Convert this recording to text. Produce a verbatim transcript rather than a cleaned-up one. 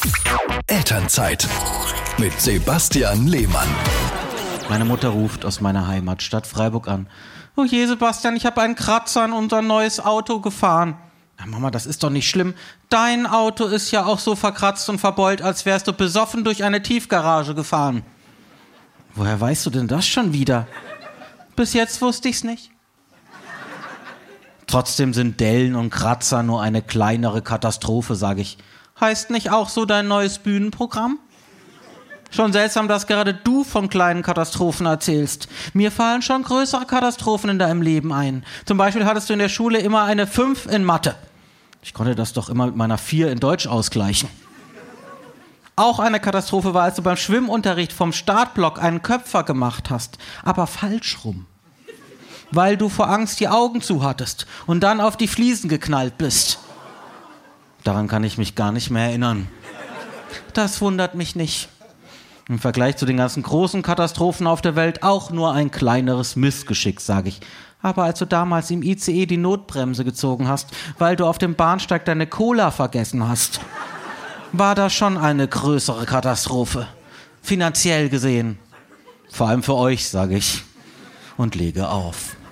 Elternzeit mit Sebastian Lehmann. Meine Mutter ruft aus meiner Heimatstadt Freiburg an. Oh je, Sebastian, ich habe einen Kratzer an unser neues Auto gefahren. Na Mama, das ist doch nicht schlimm. Dein Auto ist ja auch so verkratzt und verbeult, als wärst du besoffen durch eine Tiefgarage gefahren. Woher weißt du denn das schon wieder? Bis jetzt wusste ich's nicht. Trotzdem sind Dellen und Kratzer nur eine kleinere Katastrophe, sage ich. Heißt nicht auch so dein neues Bühnenprogramm? Schon seltsam, dass gerade du von kleinen Katastrophen erzählst. Mir fallen schon größere Katastrophen in deinem Leben ein. Zum Beispiel hattest du in der Schule immer eine fünf in Mathe. Ich konnte das doch immer mit meiner vier in Deutsch ausgleichen. Auch eine Katastrophe war, als du beim Schwimmunterricht vom Startblock einen Köpfer gemacht hast, aber falsch rum. Weil du vor Angst die Augen zu hattest und dann auf die Fliesen geknallt bist. Daran kann ich mich gar nicht mehr erinnern. Das wundert mich nicht. Im Vergleich zu den ganzen großen Katastrophen auf der Welt auch nur ein kleineres Missgeschick, sage ich. Aber als du damals im I C E die Notbremse gezogen hast, weil du auf dem Bahnsteig deine Cola vergessen hast, war das schon eine größere Katastrophe. Finanziell gesehen. Vor allem für euch, sage ich. Und lege auf.